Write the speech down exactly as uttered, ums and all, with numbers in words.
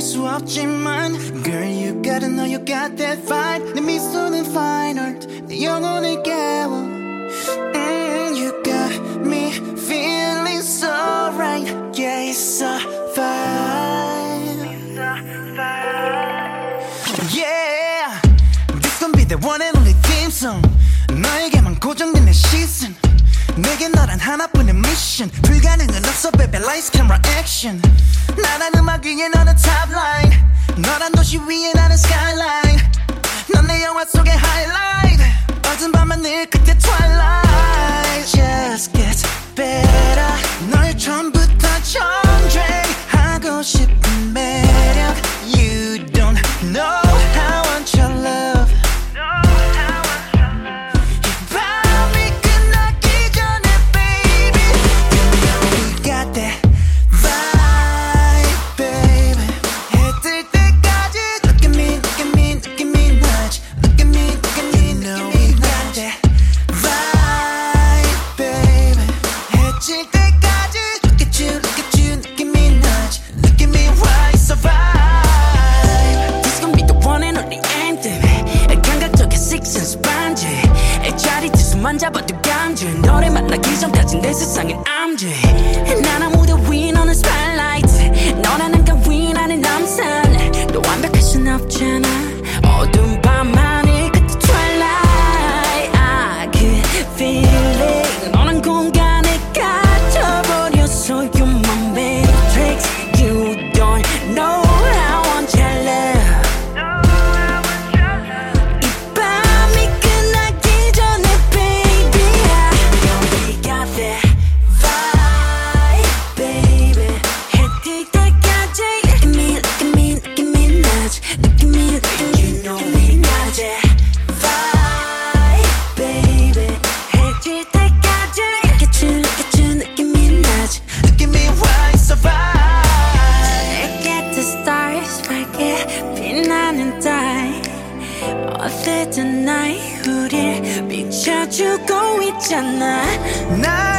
수 없지만 Girl you gotta know you got that vibe 내 미소는 fine art 내 영혼을 깨워 mm, You got me feeling so right Yeah it's a vibe Yeah This gon' be the one and only theme song 너에게만 고정된 내 시선 내게 너란 하나뿐인 미션 불가능은 없어 baby lights camera action 나란 음악 위에 너는 top line 너란 도시 위에 나는 skyline 넌 내 영화 속의 highlight 어두운 밤하늘 끝에 twilight Just gets better 널 처음부터 전쟁하고 싶은 매력 You don't know how I want your love 잡아도 강제 너를 만나기 전까진 내 세상엔 암제 난 아무도 위 너는 spotlight 너라는 가위 나는 남산 너 완벽할 순 없잖아 어두운 밤하늘 끝에 twilight I could feel it 너란 공간에 갇혀버렸어 You're my matrix You don't know how I want your love 어쨌든 나의 우릴 비춰주고 있잖아 나